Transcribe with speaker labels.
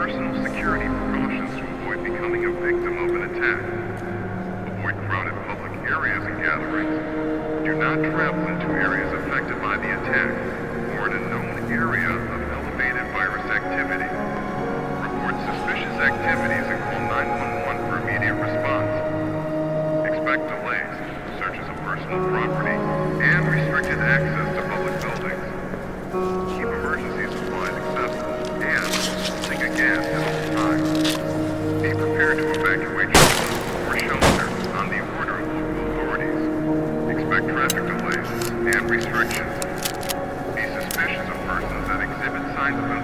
Speaker 1: personal security precautions to avoid becoming a victim of an attack. Avoid crowded public areas and gatherings. Do not travel into areas affected by the attack or in a known area of elevated virus activity. Report suspicious activities and call 911 for immediate response. Expect delays, searches of personal property, and restricted access to public buildings. Keep emergency supplies accessible and think a gas at all times. Be prepared to evacuate children or shelter on the order of local authorities. Expect traffic delays and restrictions. Be suspicious of persons that exhibit signs of